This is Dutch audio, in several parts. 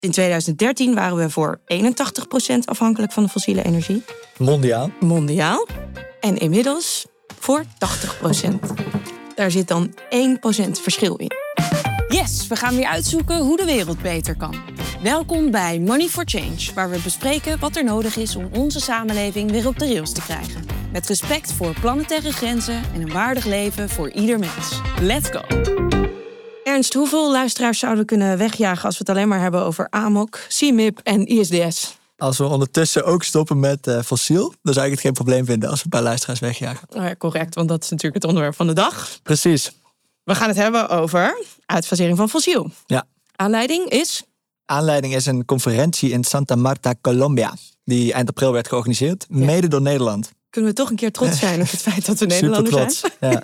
In 2013 waren we voor 81% afhankelijk van de fossiele energie. Mondiaal. En inmiddels voor 80%. Daar zit dan 1% verschil in. Yes, we gaan weer uitzoeken hoe de wereld beter kan. Welkom bij Money for Change, waar we bespreken wat er nodig is om onze samenleving weer op de rails te krijgen. Met respect voor planetaire grenzen en een waardig leven voor ieder mens. Let's go! Ernst, hoeveel luisteraars zouden we kunnen wegjagen als we het alleen maar hebben over AMOC, CMIP en ISDS? Als we ondertussen ook stoppen met fossiel, dan zou ik het geen probleem vinden als we een paar luisteraars wegjagen. Ja, correct, want dat is natuurlijk het onderwerp van de dag. Precies. We gaan het hebben over uitfasering van fossiel. Ja. Aanleiding is een conferentie in Santa Marta, Colombia, die eind april werd georganiseerd, mede door Nederland. Kunnen we toch een keer trots zijn op het feit dat we Nederlanders zijn? Ja.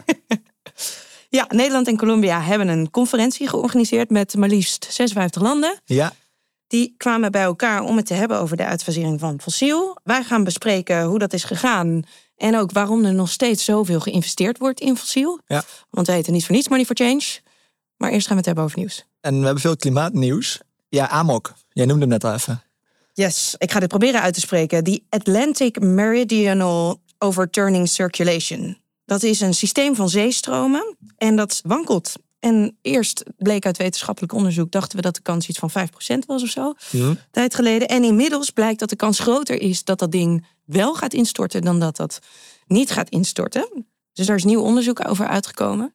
Ja, Nederland en Colombia hebben een conferentie georganiseerd met maar liefst 56 landen. Ja. Die kwamen bij elkaar om het te hebben over de uitfasering van fossiel. Wij gaan bespreken hoe dat is gegaan en ook waarom er nog steeds zoveel geïnvesteerd wordt in fossiel. Ja. Want we heten niet voor niets Money for Change. Maar eerst gaan we het hebben over nieuws. En we hebben veel klimaatnieuws. Ja, AMOC. Jij noemde hem net al even. Yes, ik ga dit proberen uit te spreken. The Atlantic Meridional Overturning Circulation. Dat is een systeem van zeestromen en dat wankelt. En eerst bleek uit wetenschappelijk onderzoek, dachten we dat de kans iets van 5% was of zo. Tijd geleden. En inmiddels blijkt dat de kans groter is dat dat ding wel gaat instorten dan dat dat niet gaat instorten. Dus daar is nieuw onderzoek over uitgekomen.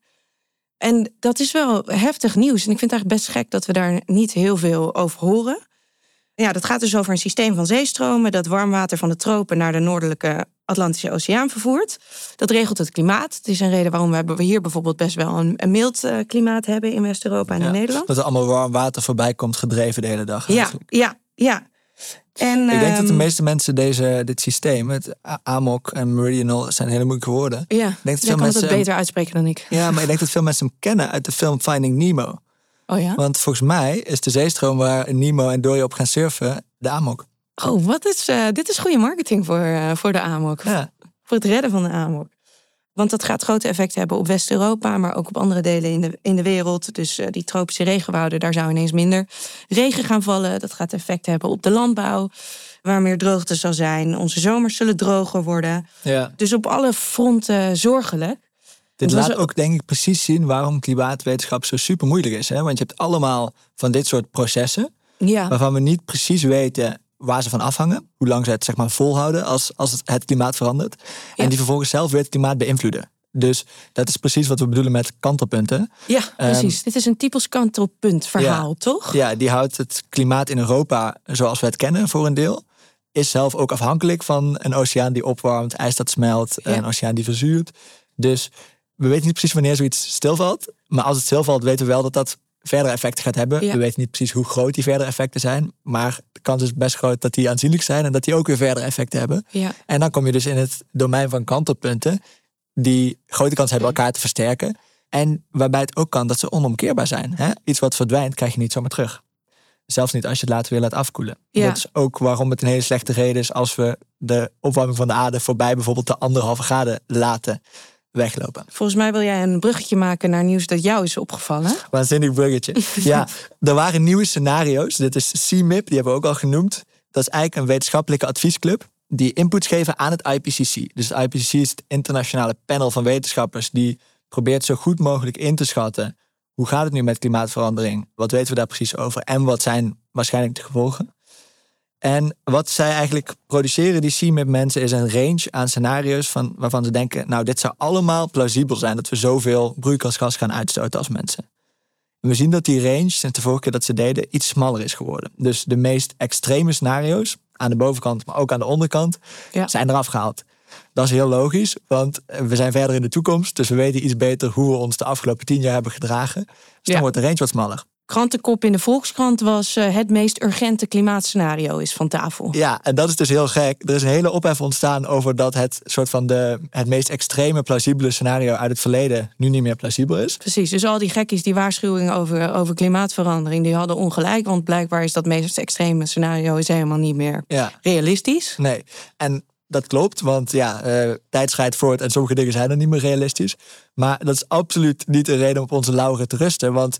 En dat is wel heftig nieuws. En ik vind het eigenlijk best gek dat we daar niet heel veel over horen. Ja, dat gaat dus over een systeem van zeestromen dat warm water van de tropen naar de noordelijke Atlantische Oceaan vervoert. Dat regelt het klimaat. Het is een reden waarom we hier bijvoorbeeld best wel een mild klimaat hebben in West-Europa en in Nederland. Dat er allemaal warm water voorbij komt gedreven de hele dag. Ja. En, ik denk dat de meeste mensen dit systeem, het AMOC en Meridional, zijn hele moeilijke woorden. Ja, ik denk dat jij kan het beter uitspreken dan ik. Ja, maar ik denk dat veel mensen hem kennen uit de film Finding Nemo. Oh ja? Want volgens mij is de zeestroom waar Nemo en Dory op gaan surfen de AMOC. Oh, dit is goede marketing voor de AMOC. Ja. Voor het redden van de AMOC. Want dat gaat grote effecten hebben op West-Europa, maar ook op andere delen in de wereld. Dus die tropische regenwouden, daar zou ineens minder regen gaan vallen. Dat gaat effect hebben op de landbouw, waar meer droogte zal zijn. Onze zomers zullen droger worden. Ja. Dus op alle fronten zorgelijk. Dit laat ook denk ik precies zien waarom klimaatwetenschap zo super moeilijk is. Hè? Want je hebt allemaal van dit soort processen waarvan we niet precies weten waar ze van afhangen. Hoe lang ze het zeg maar volhouden als het klimaat verandert. Ja. En die vervolgens zelf weer het klimaat beïnvloeden. Dus dat is precies wat we bedoelen met kantelpunten. Ja, precies. Dit is een typisch kantelpuntverhaal, toch? Ja, die houdt het klimaat in Europa zoals we het kennen voor een deel. Is zelf ook afhankelijk van een oceaan die opwarmt, ijs dat smelt, een oceaan die verzuurt. Dus we weten niet precies wanneer zoiets stilvalt. Maar als het stilvalt, weten we wel dat dat verdere effecten gaat hebben. Ja. We weten niet precies hoe groot die verdere effecten zijn. Maar de kans is best groot dat die aanzienlijk zijn en dat die ook weer verdere effecten hebben. Ja. En dan kom je dus in het domein van kantelpunten die grote kans hebben elkaar te versterken. En waarbij het ook kan dat ze onomkeerbaar zijn. Hè? Iets wat verdwijnt, krijg je niet zomaar terug. Zelfs niet als je het later weer laat afkoelen. Ja. Dat is ook waarom het een hele slechte reden is als we de opwarming van de aarde voorbij bijvoorbeeld de 1,5 graden laten weglopen. Volgens mij wil jij een bruggetje maken naar nieuws dat jou is opgevallen. Waanzinnig bruggetje. Ja, er waren nieuwe scenario's. Dit is CMIP, die hebben we ook al genoemd. Dat is eigenlijk een wetenschappelijke adviesclub die inputs geven aan het IPCC. Dus het IPCC is het internationale panel van wetenschappers die probeert zo goed mogelijk in te schatten hoe gaat het nu met klimaatverandering? Wat weten we daar precies over? En wat zijn waarschijnlijk de gevolgen? En wat zij eigenlijk produceren, die CMIP-mensen, is een range aan scenario's waarvan ze denken, nou, dit zou allemaal plausibel zijn dat we zoveel broeikasgas gaan uitstoten als mensen. En we zien dat die range, sinds de vorige keer dat ze deden, iets smaller is geworden. Dus de meest extreme scenario's, aan de bovenkant, maar ook aan de onderkant, zijn eraf gehaald. Dat is heel logisch, want we zijn verder in de toekomst, dus we weten iets beter hoe we ons de afgelopen 10 jaar hebben gedragen. Dus dan wordt de range wat smaller. Krantenkop in de Volkskrant was het meest urgente klimaatscenario is van tafel. Ja, en dat is dus heel gek. Er is een hele ophef ontstaan over dat het soort van het meest extreme plausibele scenario uit het verleden nu niet meer plausibel is. Precies, dus al die gekkies die waarschuwingen over klimaatverandering, die hadden ongelijk, want blijkbaar is dat meest extreme scenario is helemaal niet meer realistisch. Nee, en dat klopt, want tijd schrijdt voort en sommige dingen zijn dan niet meer realistisch. Maar dat is absoluut niet een reden om op onze lauweren te rusten, want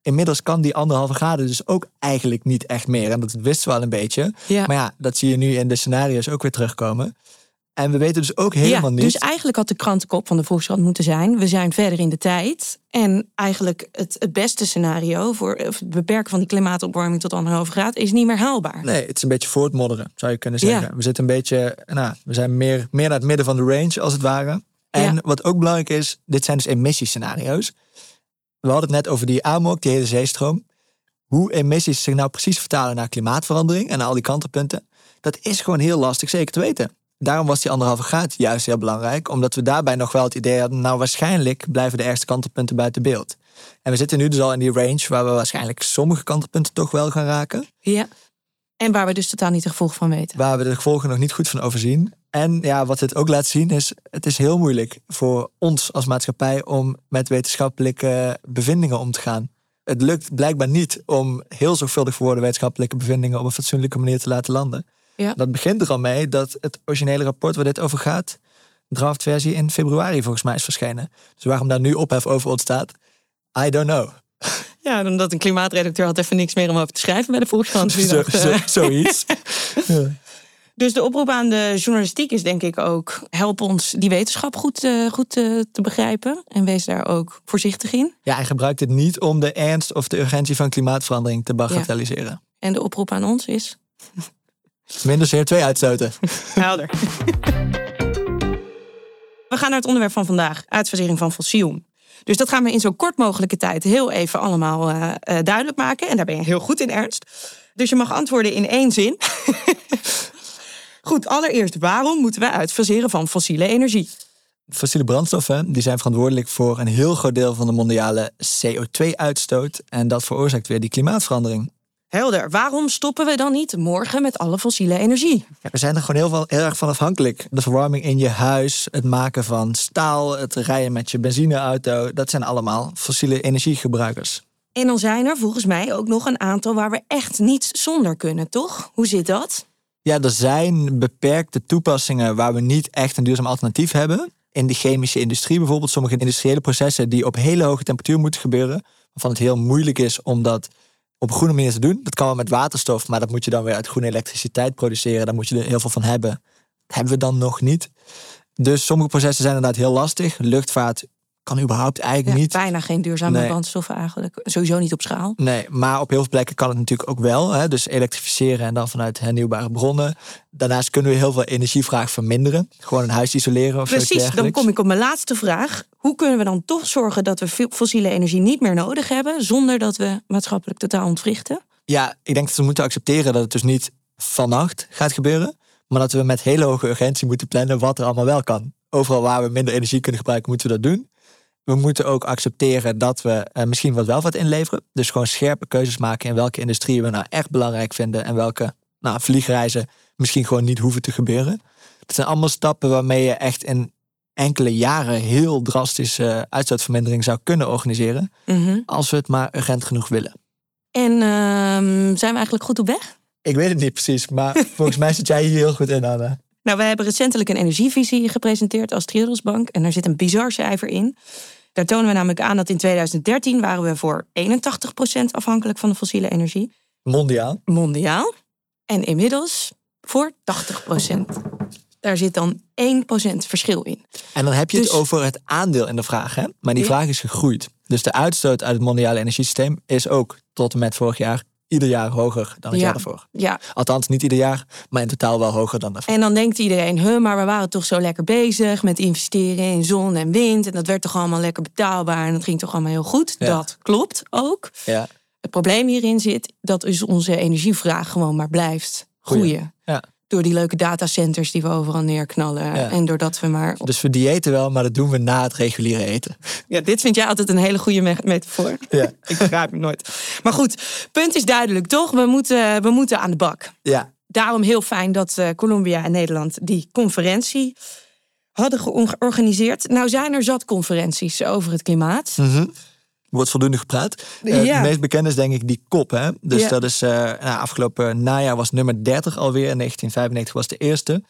inmiddels kan die 1,5 graden dus ook eigenlijk niet echt meer. En dat wisten we al een beetje. Ja. Maar ja, dat zie je nu in de scenario's ook weer terugkomen. En we weten dus ook helemaal niet... Dus eigenlijk had de krantenkop van de Volkskrant moeten zijn: we zijn verder in de tijd. En eigenlijk het beste scenario voor het beperken van die klimaatopwarming tot 1,5 graad is niet meer haalbaar. Nee, het is een beetje voortmodderen, zou je kunnen zeggen. Ja. We zitten een beetje, we zijn meer naar het midden van de range, als het ware. En wat ook belangrijk is, dit zijn dus emissiescenario's. We hadden het net over die AMOC, die hele zeestroom. Hoe emissies zich nou precies vertalen naar klimaatverandering en naar al die kantelpunten, dat is gewoon heel lastig zeker te weten. Daarom was die 1,5 graad juist heel belangrijk, omdat we daarbij nog wel het idee hadden, nou waarschijnlijk blijven de ergste kantelpunten buiten beeld. En we zitten nu dus al in die range waar we waarschijnlijk sommige kantelpunten toch wel gaan raken. Ja, en waar we dus totaal niet de gevolgen van weten. Waar we de gevolgen nog niet goed van overzien. En ja, wat het ook laat zien is, het is heel moeilijk voor ons als maatschappij om met wetenschappelijke bevindingen om te gaan. Het lukt blijkbaar niet om heel zorgvuldig verwoorde wetenschappelijke bevindingen op een fatsoenlijke manier te laten landen. Ja. Dat begint er al mee dat het originele rapport waar dit over gaat, draftversie in februari volgens mij is verschenen. Dus waarom daar nu ophef over ontstaat, I don't know. Ja, omdat een klimaatredacteur had even niks meer om over te schrijven bij de Volkskrant. Zoiets. Ja. Dus de oproep aan de journalistiek is denk ik ook, help ons die wetenschap goed te begrijpen. En wees daar ook voorzichtig in. Ja, en gebruik dit niet om de ernst of de urgentie van klimaatverandering te bagatelliseren. Ja. En de oproep aan ons is? Minder CO2 uitstoten. Helder. We gaan naar het onderwerp van vandaag. Uitfasering van fossiel. Dus dat gaan we in zo kort mogelijke tijd heel even allemaal duidelijk maken. En daar ben je heel goed in, Ernst. Dus je mag antwoorden in 1 zin. Goed, allereerst, waarom moeten we uitfaseren van fossiele energie? Fossiele brandstoffen die zijn verantwoordelijk voor een heel groot deel van de mondiale CO2-uitstoot. En dat veroorzaakt weer die klimaatverandering. Helder. Waarom stoppen we dan niet morgen met alle fossiele energie? Ja, we zijn er gewoon heel erg van afhankelijk. De verwarming in je huis, het maken van staal, het rijden met je benzineauto, dat zijn allemaal fossiele energiegebruikers. En dan zijn er volgens mij ook nog een aantal waar we echt niet zonder kunnen, toch? Hoe zit dat? Ja, er zijn beperkte toepassingen waar we niet echt een duurzaam alternatief hebben. In de chemische industrie bijvoorbeeld, sommige industriële processen die op hele hoge temperatuur moeten gebeuren, waarvan het heel moeilijk is om dat op een groene manier te doen. Dat kan wel met waterstof, maar dat moet je dan weer uit groene elektriciteit produceren. Daar moet je er heel veel van hebben. Dat hebben we dan nog niet. Dus sommige processen zijn inderdaad heel lastig. Luchtvaart kan überhaupt eigenlijk niet. Bijna geen duurzame brandstoffen eigenlijk. Sowieso niet op schaal. Nee, maar op heel veel plekken kan het natuurlijk ook wel. Hè? Dus elektrificeren en dan vanuit hernieuwbare bronnen. Daarnaast kunnen we heel veel energievraag verminderen. Gewoon een huis isoleren of zoiets dergelijks. Precies, dan kom ik op mijn laatste vraag. Hoe kunnen we dan toch zorgen dat we fossiele energie niet meer nodig hebben, zonder dat we maatschappelijk totaal ontwrichten? Ja, ik denk dat we moeten accepteren dat het dus niet vannacht gaat gebeuren, maar dat we met hele hoge urgentie moeten plannen wat er allemaal wel kan. Overal waar we minder energie kunnen gebruiken, moeten we dat doen. We moeten ook accepteren dat we misschien wat inleveren. Dus gewoon scherpe keuzes maken in welke industrieën we nou echt belangrijk vinden en welke vliegreizen misschien gewoon niet hoeven te gebeuren. Dat zijn allemaal stappen waarmee je echt in enkele jaren heel drastische uitstootvermindering zou kunnen organiseren. Als we het maar urgent genoeg willen. En zijn we eigenlijk goed op weg? Ik weet het niet precies, maar volgens mij zit jij hier heel goed in, Anna. Nou, we hebben recentelijk een energievisie gepresenteerd als Triodos Bank. En daar zit een bizar cijfer in. Daar tonen we namelijk aan dat in 2013 waren we voor 81% afhankelijk van de fossiele energie. Mondiaal. En inmiddels voor 80%. Daar zit dan 1% verschil in. En dan heb je het over het aandeel in de vraag, hè? Maar die vraag is gegroeid. Dus de uitstoot uit het mondiale energiesysteem is ook tot en met vorig jaar ieder jaar hoger dan het jaar daarvoor. Ja. Althans, niet ieder jaar, maar in totaal wel hoger dan daarvoor. En dan denkt iedereen, maar we waren toch zo lekker bezig met investeren in zon en wind. En dat werd toch allemaal lekker betaalbaar en dat ging toch allemaal heel goed. Ja. Dat klopt ook. Ja. Het probleem hierin zit dat dus onze energievraag gewoon maar blijft groeien. Ja. Door die leuke datacenters die we overal neerknallen. Ja. En doordat we maar... Dus we diëten wel, maar dat doen we na het reguliere eten. Ja, dit vind jij altijd een hele goede metafoor. Ja. Ik begrijp het nooit. Maar goed, punt is duidelijk, toch? We moeten aan de bak. Ja. Daarom heel fijn dat Colombia en Nederland die conferentie hadden georganiseerd. Nou zijn er zat conferenties over het klimaat. Wordt voldoende gepraat. De meest bekende is denk ik die COP. Hè? Dus dat is afgelopen najaar was nummer 30 alweer. In 1995 was de eerste.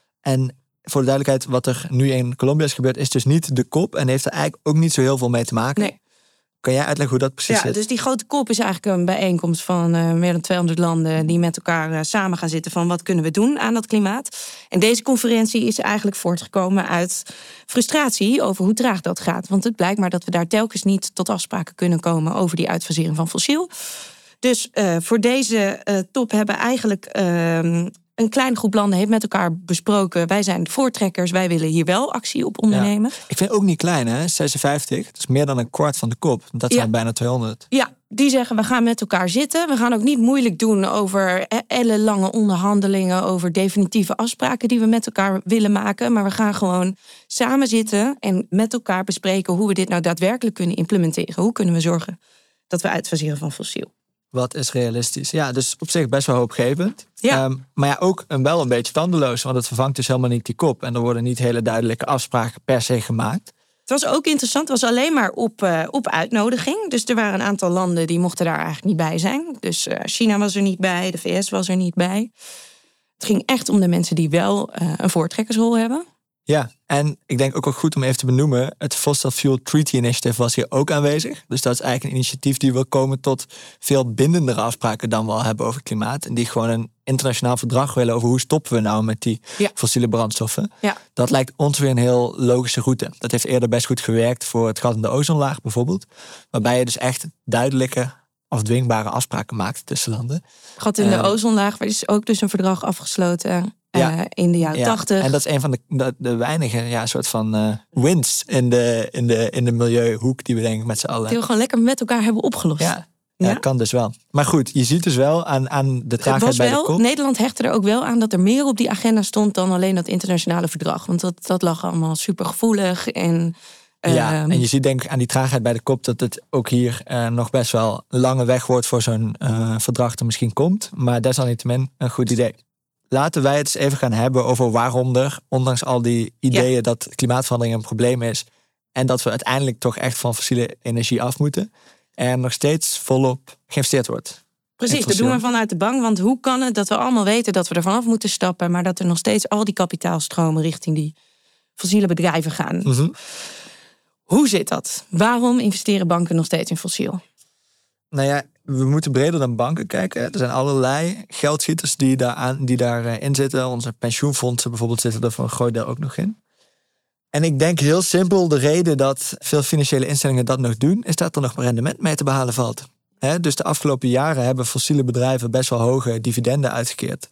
En voor de duidelijkheid, wat er nu in Colombia is gebeurd, is dus niet de COP. En heeft er eigenlijk ook niet zo heel veel mee te maken. Nee. Kan jij uitleggen hoe dat precies zit? Dus die grote kop is eigenlijk een bijeenkomst van meer dan 200 landen... die met elkaar samen gaan zitten van wat kunnen we doen aan dat klimaat. En deze conferentie is eigenlijk voortgekomen uit frustratie over hoe traag dat gaat. Want het blijkt maar dat we daar telkens niet tot afspraken kunnen komen over die uitfasering van fossiel. Dus voor deze top hebben eigenlijk een kleine groep landen heeft met elkaar besproken. Wij zijn de voortrekkers, wij willen hier wel actie op ondernemen. Ja. Ik vind het ook niet klein, hè? 56, dat is meer dan een kwart van de kop. Dat zijn bijna 200. Ja, die zeggen we gaan met elkaar zitten. We gaan ook niet moeilijk doen over ellenlange onderhandelingen, over definitieve afspraken die we met elkaar willen maken. Maar we gaan gewoon samen zitten en met elkaar bespreken hoe we dit nou daadwerkelijk kunnen implementeren. Hoe kunnen we zorgen dat we uitfaseren van fossiel? Wat is realistisch? Ja, dus op zich best wel hoopgevend. Ja. Maar ja, ook wel een beetje tandeloos. Want het vervangt dus helemaal niet die kop. En er worden niet hele duidelijke afspraken per se gemaakt. Het was ook interessant. Het was alleen maar op uitnodiging. Dus er waren een aantal landen die mochten daar eigenlijk niet bij zijn. Dus China was er niet bij. De VS was er niet bij. Het ging echt om de mensen die wel een voortrekkersrol hebben. Ja, en ik denk ook wel goed om even te benoemen. Het Fossil Fuel Treaty Initiative was hier ook aanwezig. Dus dat is eigenlijk een initiatief die wil komen tot veel bindendere afspraken dan we al hebben over klimaat. En die gewoon een internationaal verdrag willen over hoe stoppen we nou met die fossiele brandstoffen. Ja. Dat lijkt ons weer een heel logische route. Dat heeft eerder best goed gewerkt voor het gat in de ozonlaag bijvoorbeeld. Waarbij je dus echt duidelijke, afdwingbare afspraken maakt tussen landen. Gat in de ozonlaag, er is ook dus een verdrag afgesloten in de jaren 80. En dat is een van de weinige soort van wins in de milieuhoek die we denk ik met z'n allen... Die we gewoon lekker met elkaar hebben opgelost. Ja, kan dus wel. Maar goed, je ziet dus wel aan de traagheid bij de kop. Nederland hechtte er ook wel aan dat er meer op die agenda stond dan alleen dat internationale verdrag. Want dat lag allemaal super gevoelig en... en je ziet denk ik aan die traagheid bij de kop dat het ook hier nog best wel een lange weg wordt voor zo'n verdrag er misschien komt. Maar desalniettemin een goed idee. Laten wij het eens even gaan hebben over waarom er, ondanks al die ideeën dat klimaatverandering een probleem is en dat we uiteindelijk toch echt van fossiele energie af moeten, er nog steeds volop geïnvesteerd wordt. Precies, dat doen we vanuit de bank. Want hoe kan het dat we allemaal weten dat we er vanaf moeten stappen, maar dat er nog steeds al die kapitaalstromen richting die fossiele bedrijven gaan? Mm-hmm. Hoe zit dat? Waarom investeren banken nog steeds in fossiel? Nou ja, we moeten breder dan banken kijken. Er zijn allerlei geldschieters die daarin zitten. Onze pensioenfondsen bijvoorbeeld zitten er voor een groot deel ook nog in. En ik denk heel simpel, de reden dat veel financiële instellingen dat nog doen, is dat er nog rendement mee te behalen valt. Dus de afgelopen jaren hebben fossiele bedrijven best wel hoge dividenden uitgekeerd.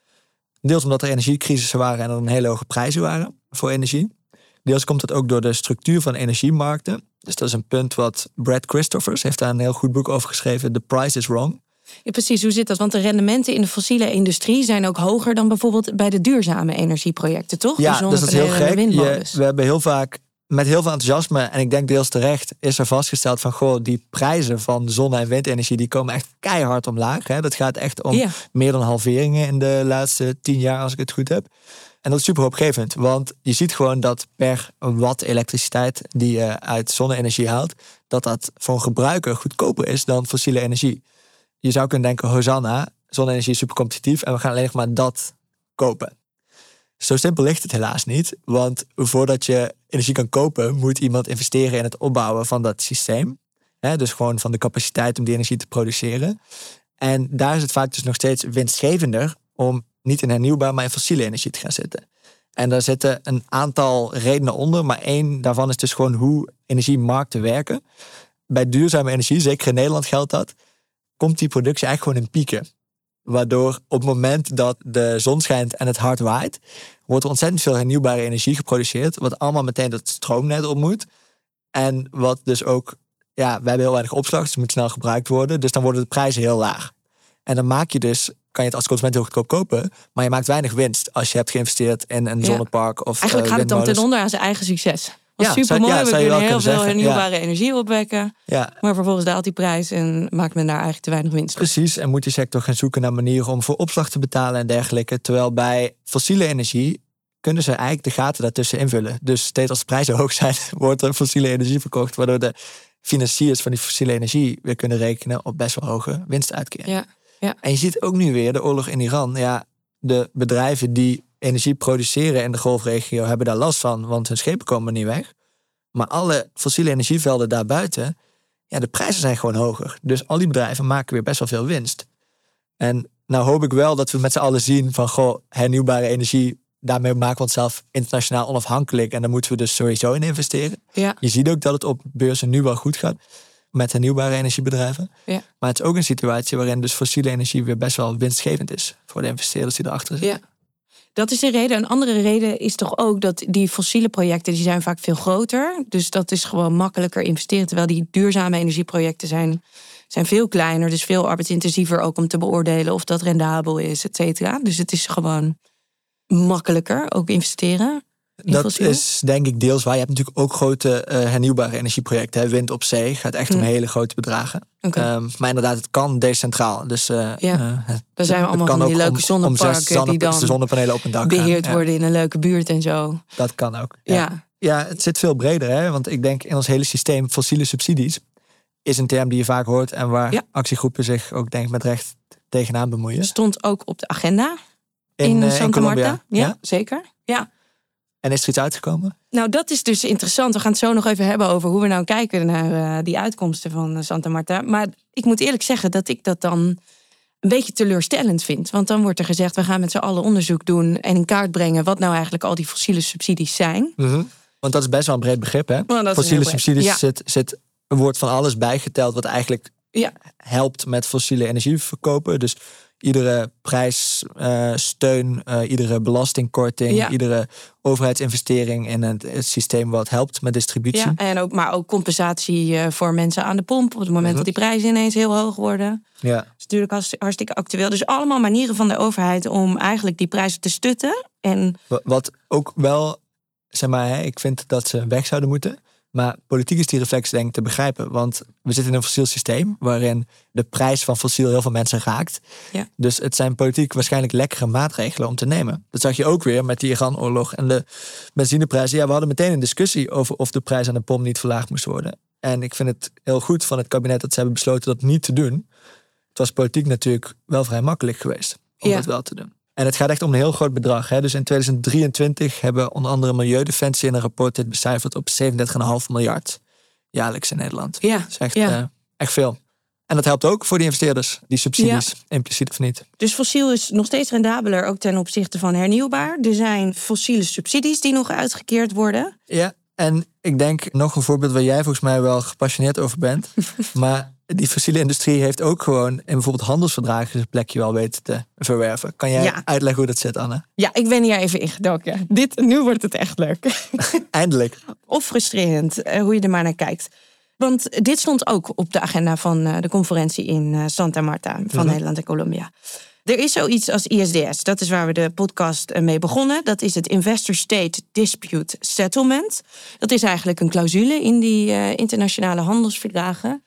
Deels omdat er energiecrisissen waren en er een hele hoge prijzen waren voor energie. Deels komt het ook door de structuur van energiemarkten. Dus dat is een punt wat Brad Christophers heeft daar een heel goed boek over geschreven. The Price is Wrong. Ja, precies, hoe zit dat? Want de rendementen in de fossiele industrie zijn ook hoger dan bijvoorbeeld bij de duurzame energieprojecten, toch? Ja, dus dat is heel gek. We hebben heel vaak met heel veel enthousiasme, en ik denk deels terecht, is er vastgesteld van die prijzen van zonne- en windenergie die komen echt keihard omlaag. Dat gaat echt om meer dan halveringen in de laatste 10 jaar, als ik het goed heb. En dat is super hoopgevend, want je ziet gewoon dat per watt elektriciteit die je uit zonne-energie haalt, dat voor een gebruiker goedkoper is dan fossiele energie. Je zou kunnen denken, Hosanna, zonne-energie is super competitief en we gaan alleen nog maar dat kopen. Zo simpel ligt het helaas niet, want voordat je energie kan kopen, moet iemand investeren in het opbouwen van dat systeem. Dus gewoon van de capaciteit om die energie te produceren. En daar is het vaak dus nog steeds winstgevender om niet in hernieuwbaar, maar in fossiele energie te gaan zitten. En daar zitten een aantal redenen onder, maar één daarvan is dus gewoon hoe energiemarkten werken. Bij duurzame energie, zeker in Nederland geldt dat, komt die productie eigenlijk gewoon in pieken. Waardoor op het moment dat de zon schijnt en het hard waait, wordt er ontzettend veel hernieuwbare energie geproduceerd, wat allemaal meteen dat stroomnet op moet. En wat dus ook, we hebben heel weinig opslag, dus het moet snel gebruikt worden. Dus dan worden de prijzen heel laag. En dan kan je het als consument heel goedkoop kopen, maar je maakt weinig winst als je hebt geïnvesteerd in een zonnepark of eigenlijk gaat het dan ten onder aan zijn eigen succes. Super mooi, we kunnen heel veel hernieuwbare energie opwekken. Ja. Maar vervolgens daalt die prijs en maakt men daar eigenlijk te weinig winst. Precies, en moet die sector gaan zoeken naar manieren om voor opslag te betalen en dergelijke. Terwijl bij fossiele energie kunnen ze eigenlijk de gaten daartussen invullen. Dus steeds als de prijzen hoog zijn, wordt er fossiele energie verkocht, waardoor de financiers van die fossiele energie weer kunnen rekenen op best wel hoge winstuitkering. Ja. En je ziet ook nu weer de oorlog in Iran. Ja, de bedrijven die energie produceren in de golfregio hebben daar last van, want hun schepen komen niet weg. Maar alle fossiele energievelden daarbuiten, ja, de prijzen zijn gewoon hoger. Dus al die bedrijven maken weer best wel veel winst. En nou hoop ik wel dat we met z'n allen zien van, hernieuwbare energie, daarmee maken we onszelf internationaal onafhankelijk. En daar moeten we dus sowieso in investeren. Ja. Je ziet ook dat het op beurzen nu wel goed gaat met hernieuwbare energiebedrijven. Ja. Maar het is ook een situatie waarin dus fossiele energie weer best wel winstgevend is voor de investeerders die erachter zitten. Ja. Dat is een reden. Een andere reden is toch ook dat die fossiele projecten, die zijn vaak veel groter. Dus dat is gewoon makkelijker investeren. Terwijl die duurzame energieprojecten zijn veel kleiner. Dus veel arbeidsintensiever ook om te beoordelen of dat rendabel is, et cetera. Dus het is gewoon makkelijker ook investeren. Dat is denk ik deels waar. Je hebt natuurlijk ook grote hernieuwbare energieprojecten. Hè. Wind op zee gaat echt om hele grote bedragen. Okay. Maar inderdaad, het kan decentraal. Dus daar zijn we allemaal van die leuke zonneparken die dan zonnepanelen op een dak beheerd worden in een leuke buurt en zo. Dat kan ook. Ja, het zit veel breder. Hè? Want ik denk in ons hele systeem fossiele subsidies is een term die je vaak hoort en waar actiegroepen zich ook denk ik met recht tegenaan bemoeien. Stond ook op de agenda in Santa Marta. Ja, zeker. Ja. En is er iets uitgekomen? Nou, dat is dus interessant. We gaan het zo nog even hebben over hoe we nou kijken naar die uitkomsten van Santa Marta. Maar ik moet eerlijk zeggen dat ik dat dan een beetje teleurstellend vind. Want dan wordt er gezegd, we gaan met z'n allen onderzoek doen en in kaart brengen wat nou eigenlijk al die fossiele subsidies zijn. Mm-hmm. Want dat is best wel een breed begrip, hè? Fossiele subsidies zit een woord van alles bijgeteld wat eigenlijk helpt met fossiele energie verkopen. Dus iedere prijssteun, iedere belastingkorting, iedere overheidsinvestering in het systeem wat helpt met distributie. Ja, en maar ook compensatie voor mensen aan de pomp op het moment dat die prijzen ineens heel hoog worden. Ja. Dat is natuurlijk hartstikke actueel. Dus allemaal manieren van de overheid om eigenlijk die prijzen te stutten. En wat ook wel, zeg maar, ik vind dat ze weg zouden moeten. Maar politiek is die reflex denk ik te begrijpen. Want we zitten in een fossiel systeem waarin de prijs van fossiel heel veel mensen raakt. Ja. Dus het zijn politiek waarschijnlijk lekkere maatregelen om te nemen. Dat zag je ook weer met die Iran-oorlog en de benzineprijzen. Ja, we hadden meteen een discussie over of de prijs aan de pomp niet verlaagd moest worden. En ik vind het heel goed van het kabinet dat ze hebben besloten dat niet te doen. Het was politiek natuurlijk wel vrij makkelijk geweest om dat wel te doen. En het gaat echt om een heel groot bedrag. Hè? Dus in 2023 hebben onder andere Milieudefensie in een rapport dit becijferd op 37,5 miljard jaarlijks in Nederland. Ja. Dat is echt veel. En dat helpt ook voor die investeerders, die subsidies, impliciet of niet. Dus fossiel is nog steeds rendabeler, ook ten opzichte van hernieuwbaar. Er zijn fossiele subsidies die nog uitgekeerd worden. Ja, en ik denk nog een voorbeeld waar jij volgens mij wel gepassioneerd over bent. Maar die fossiele industrie heeft ook gewoon in bijvoorbeeld handelsverdragen een plekje wel weten te verwerven. Kan jij uitleggen hoe dat zit, Anne? Ja, ik ben hier even ingedoken. Nu wordt het echt leuk. Eindelijk. Of frustrerend, hoe je er maar naar kijkt. Want dit stond ook op de agenda van de conferentie in Santa Marta van Nederland en Colombia. Er is zoiets als ISDS. Dat is waar we de podcast mee begonnen. Dat is het Investor State Dispute Settlement. Dat is eigenlijk een clausule in die internationale handelsverdragen.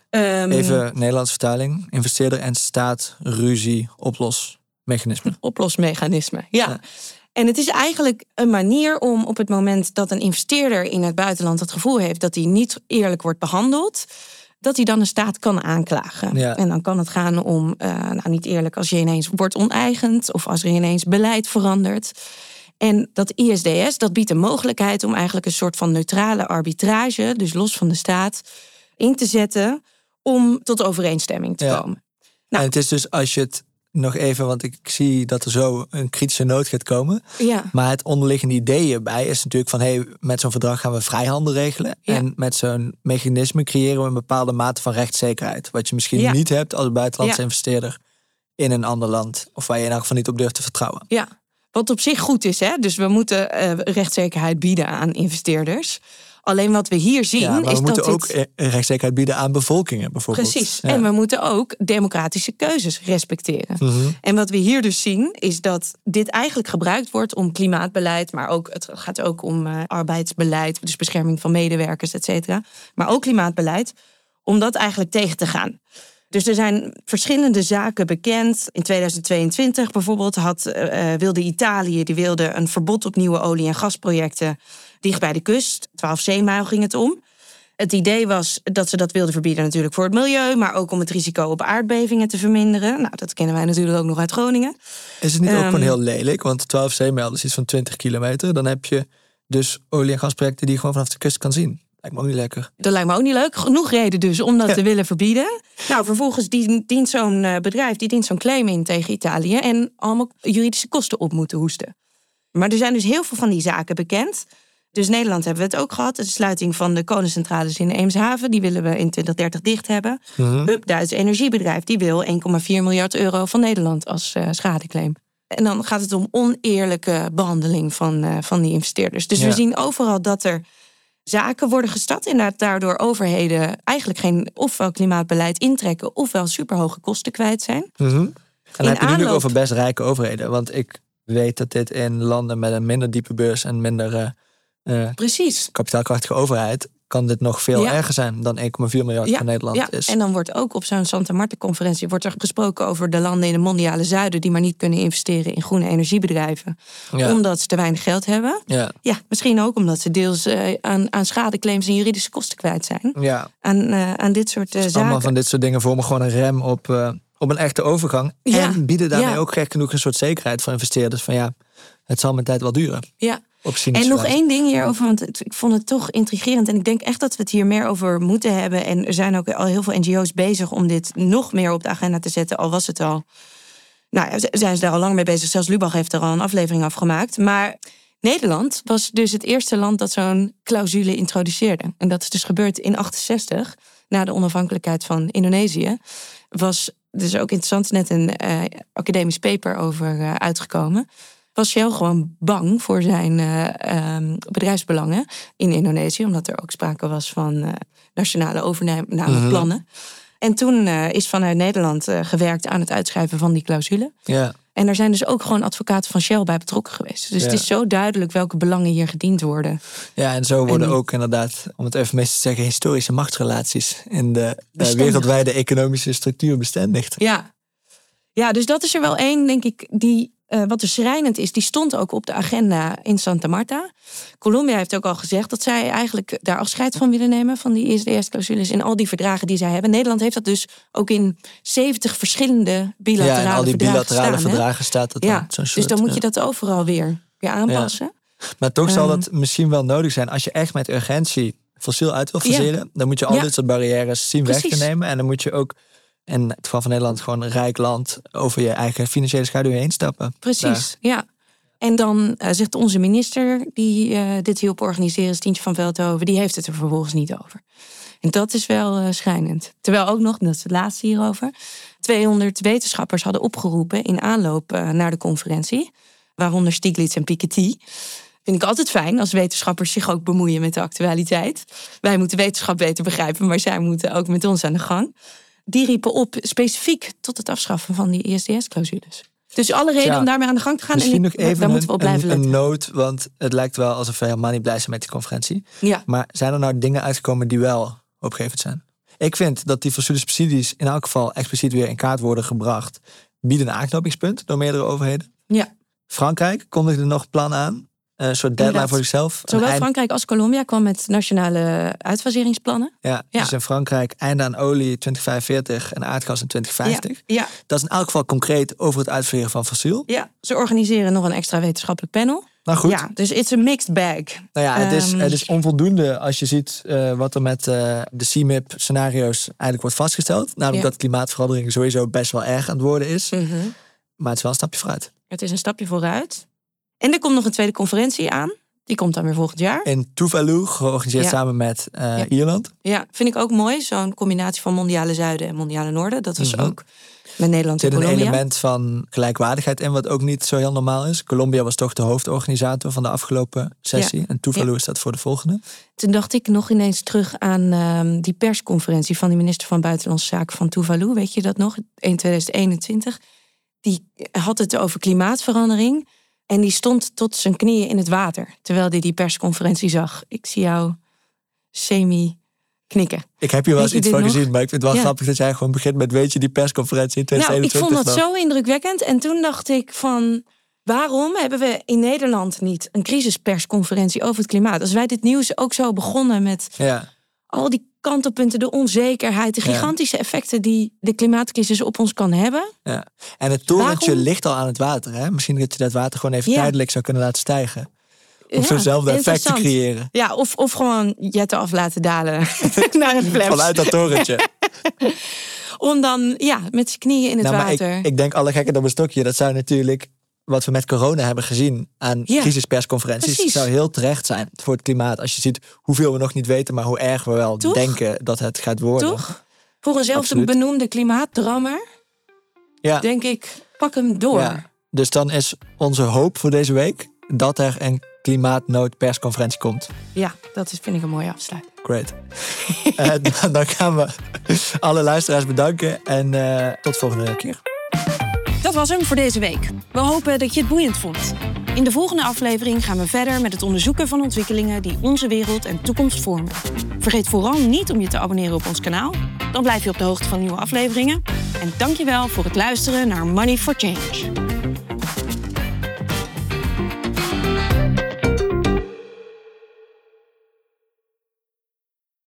Even Nederlandse vertaling. Investeerder en staat ruzie oplosmechanisme. Oplosmechanisme, ja. En het is eigenlijk een manier om op het moment dat een investeerder in het buitenland het gevoel heeft dat hij niet eerlijk wordt behandeld, dat hij dan een staat kan aanklagen. Ja. En dan kan het gaan om, niet eerlijk als je ineens wordt onteigend of als er ineens beleid verandert. En dat ISDS, dat biedt de mogelijkheid om eigenlijk een soort van neutrale arbitrage, dus los van de staat, in te zetten om tot overeenstemming te komen. En het is dus als je het nog even, want ik zie dat er zo een kritische noot gaat komen. Ja. Maar het onderliggende idee hierbij is natuurlijk van met zo'n verdrag gaan we vrijhandel regelen. Ja. En met zo'n mechanisme creëren we een bepaalde mate van rechtszekerheid. Wat je misschien niet hebt als buitenlandse investeerder in een ander land. Of waar je in elk geval niet op durft te vertrouwen. Ja, wat op zich goed is, hè? Dus we moeten rechtszekerheid bieden aan investeerders. Alleen wat we hier zien is dat we moeten ook rechtszekerheid bieden aan bevolkingen bijvoorbeeld. Precies. Ja. En we moeten ook democratische keuzes respecteren. Mm-hmm. En wat we hier dus zien is dat dit eigenlijk gebruikt wordt om klimaatbeleid, maar ook het gaat ook om arbeidsbeleid, dus bescherming van medewerkers, et cetera. Maar ook klimaatbeleid, om dat eigenlijk tegen te gaan. Dus er zijn verschillende zaken bekend. In 2022 bijvoorbeeld wilde Italië een verbod op nieuwe olie- en gasprojecten dicht bij de kust. 12 zeemijl ging het om. Het idee was dat ze dat wilden verbieden natuurlijk voor het milieu, maar ook om het risico op aardbevingen te verminderen. Nou, dat kennen wij natuurlijk ook nog uit Groningen. Is het niet ook gewoon heel lelijk? Want 12 zeemijl is iets van 20 kilometer. Dan heb je dus olie- en gasprojecten die je gewoon vanaf de kust kan zien. Lijkt me ook niet lekker. Dat lijkt me ook niet leuk. Genoeg reden dus om dat te willen verbieden. Nou, vervolgens dient zo'n bedrijf zo'n claim in tegen Italië en allemaal juridische kosten op moeten hoesten. Maar er zijn dus heel veel van die zaken bekend. Dus Nederland hebben we het ook gehad. De sluiting van de kolencentrales in Eemshaven. Die willen we in 2030 dicht hebben. Hup, Duits energiebedrijf. Die wil 1,4 miljard euro van Nederland als schadeclaim. En dan gaat het om oneerlijke behandeling van die investeerders. Dus we zien overal dat er zaken worden gestart. En dat daardoor overheden eigenlijk geen ofwel klimaatbeleid intrekken, ofwel superhoge kosten kwijt zijn. En dan heb je nu nog over best rijke overheden. Want ik weet dat dit in landen met een minder diepe beurs en minder kapitaalkrachtige overheid kan dit nog veel erger zijn dan 1,4 miljard voor Nederland is. En dan wordt ook op zo'n Santa Marta-conferentie wordt er gesproken over de landen in het mondiale zuiden die maar niet kunnen investeren in groene energiebedrijven. Omdat ze te weinig geld hebben. Ja, misschien ook omdat ze deels aan schadeclaims en juridische kosten kwijt zijn. Ja. Aan dit soort zaken. Allemaal van dit soort dingen vormen gewoon een rem op een echte overgang. En bieden daarmee ook gek genoeg een soort zekerheid voor investeerders. Van het zal met tijd wel duren. Ja. En nog één ding hierover, want ik vond het toch intrigerend. En ik denk echt dat we het hier meer over moeten hebben. En er zijn ook al heel veel NGO's bezig om dit nog meer op de agenda te zetten. Al was het al. Nou ja, zijn ze daar al lang mee bezig. Zelfs Lubach heeft er al een aflevering afgemaakt. Maar Nederland was dus het eerste land dat zo'n clausule introduceerde. En dat is dus gebeurd in 1968, na de onafhankelijkheid van Indonesië. Was dus ook interessant, net een academisch paper over uitgekomen. Was Shell gewoon bang voor zijn bedrijfsbelangen in Indonesië, omdat er ook sprake was van nationale overnameplannen. En toen is vanuit Nederland gewerkt aan het uitschrijven van die clausule. Ja. En er zijn dus ook gewoon advocaten van Shell bij betrokken geweest. Dus het is zo duidelijk welke belangen hier gediend worden. Ja, en zo worden ook inderdaad, om het even meest te zeggen, historische machtsrelaties in de wereldwijde economische structuur bestendigd. Ja, dus dat is er wel één, denk ik, die wat er schrijnend is, die stond ook op de agenda in Santa Marta. Colombia heeft ook al gezegd dat zij eigenlijk daar afscheid van willen nemen, van die ISDS-clausules in al die verdragen die zij hebben. Nederland heeft dat dus ook in 70 verschillende bilaterale verdragen. Ja, en al die bilaterale verdragen staat dat dan. Zo'n soort, dus dan moet je dat overal weer aanpassen. Ja. Maar toch zal dat misschien wel nodig zijn. Als je echt met urgentie fossiel uit wil faseren, dan moet je al dit soort barrières zien weg te nemen. En dan moet je ook, in het geval van Nederland, gewoon een rijk land over je eigen financiële schaduw heen stappen. Precies, ja. En dan zegt onze minister die dit hielp organiseren, Stientje van Veldhoven, die heeft het er vervolgens niet over. En dat is wel schrijnend. Terwijl ook nog, dat is het laatste hierover, 200 wetenschappers hadden opgeroepen in aanloop naar de conferentie, waaronder Stiglitz en Piketty. Vind ik altijd fijn als wetenschappers zich ook bemoeien met de actualiteit. Wij moeten wetenschap beter begrijpen, maar zij moeten ook met ons aan de gang. Die riepen op specifiek tot het afschaffen van die ISDS-clausules. Dus alle reden om daarmee aan de gang te gaan. Misschien en nog even daar moeten we op blijven letten. Een noot, want het lijkt wel alsof we helemaal niet blij zijn met die conferentie. Ja. Maar zijn er nou dingen uitgekomen die wel hoopgevend zijn? Ik vind dat die fossiele subsidies in elk geval expliciet weer in kaart worden gebracht. Bieden een aanknopingspunt door meerdere overheden. Ja. Frankrijk kondigde nog plan aan. Een soort deadline voor zichzelf. Zowel Frankrijk als Colombia kwam met nationale uitfaseringsplannen. Ja, dus in Frankrijk einde aan olie 2045 en aardgas in 2050. Ja. Dat is in elk geval concreet over het uitfaseren van fossiel. Ja, ze organiseren nog een extra wetenschappelijk panel. Nou goed. Ja, dus it's a mixed bag. Nou ja, het is onvoldoende als je ziet wat er met de CMIP-scenario's eigenlijk wordt vastgesteld. Namelijk dat klimaatverandering sowieso best wel erg aan het worden is. Mm-hmm. Maar het is wel een stapje vooruit. Het is een stapje vooruit. En er komt nog een tweede conferentie aan. Die komt dan weer volgend jaar. In Tuvalu, georganiseerd samen met Ierland. Ja, vind ik ook mooi. Zo'n combinatie van mondiale zuiden en mondiale noorden. Dat was ook met Nederland en Colombia. Er zit een element van gelijkwaardigheid in, wat ook niet zo heel normaal is. Colombia was toch de hoofdorganisator van de afgelopen sessie. En Tuvalu is dat voor de volgende. Toen dacht ik nog ineens terug aan die persconferentie van de minister van Buitenlandse Zaken van Tuvalu. Weet je dat nog? In 2021. Die had het over klimaatverandering. En die stond tot zijn knieën in het water, terwijl hij die persconferentie zag. Ik zie jou semi-knikken. Ik heb hier wel eens iets van gezien, maar ik vind het wel grappig dat jij gewoon begint met, weet je, die persconferentie in 2021. Nou, ik vond dat zo indrukwekkend. En toen dacht ik van, waarom hebben we in Nederland niet een crisispersconferentie over het klimaat? Als wij dit nieuws ook zo begonnen met al die kantelpunten, de onzekerheid, de gigantische effecten die de klimaatcrisis op ons kan hebben. Ja. En het torentje ligt al aan het water. Hè? Misschien dat je dat water gewoon even tijdelijk zou kunnen laten stijgen. Om zo'nzelfde effect te creëren. Ja, of gewoon jetten af laten dalen naar het flaps. Vanuit dat torentje. Om dan met z'n knieën in het water. Ik denk alle gekken op een stokje. Dat zou natuurlijk, wat we met corona hebben gezien aan crisispersconferenties, precies. zou heel terecht zijn voor het klimaat. Als je ziet hoeveel we nog niet weten, maar hoe erg we wel denken dat het gaat worden. Toch? Voor eenzelfde benoemde klimaatdrammer, denk ik, pak hem door. Ja. Dus dan is onze hoop voor deze week dat er een klimaatnoodpersconferentie komt. Ja, dat vind ik een mooie afsluit. Great. Dan gaan we alle luisteraars bedanken en tot volgende keer. Dat was hem voor deze week. We hopen dat je het boeiend vond. In de volgende aflevering gaan we verder met het onderzoeken van ontwikkelingen die onze wereld en toekomst vormen. Vergeet vooral niet om je te abonneren op ons kanaal. Dan blijf je op de hoogte van nieuwe afleveringen. En dankjewel voor het luisteren naar Money for Change.